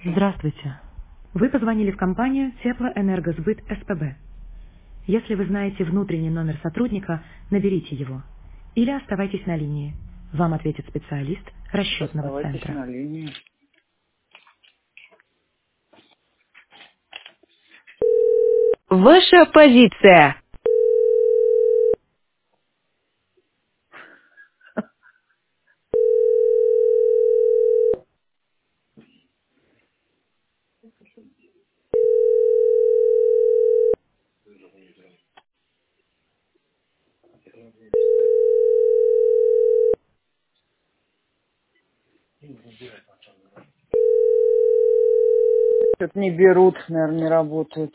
Здравствуйте. Вы позвонили в компанию Теплоэнергосбыт СПБ. Если вы знаете внутренний номер сотрудника, наберите его. Или оставайтесь на линии. Вам ответит специалист расчетного Оставайтесь центра. на линии. Ваша позиция. Что-то не берут, наверное, не работают.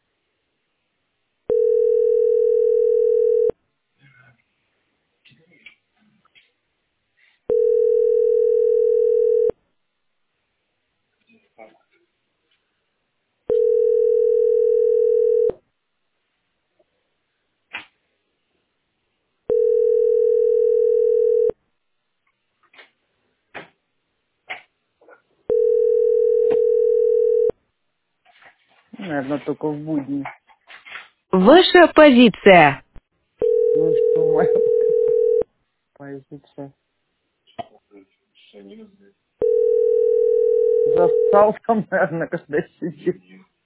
Наверное, только в будни. Ваша позиция. Ну что, моя позиция. Застал там, наверное, когда сидит.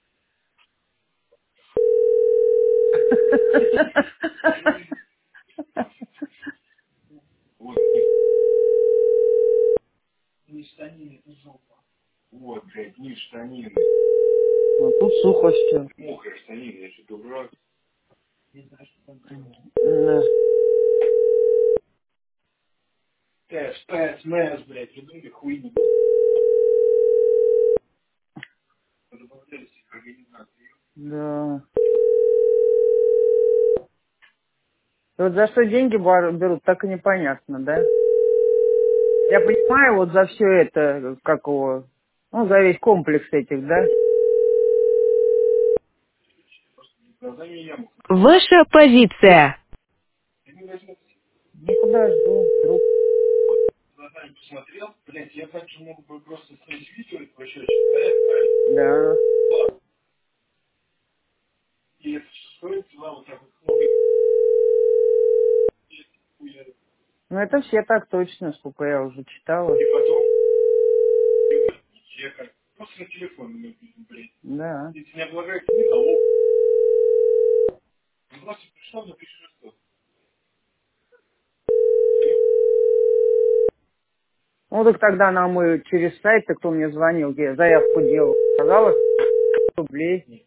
Ну, тут сухо все. Да. Да. И вот за что деньги берут, так и непонятно, да? Я понимаю, вот за все это, как его, ну, за весь комплекс этих, да? Ваша позиция. Ну, подожду, вдруг. Да. Ну, это все так точно, сколько я уже читала. Да. Ну, так тогда нам и через сайт, кто мне звонил, где я заявку делал, сказала, 100 рублей.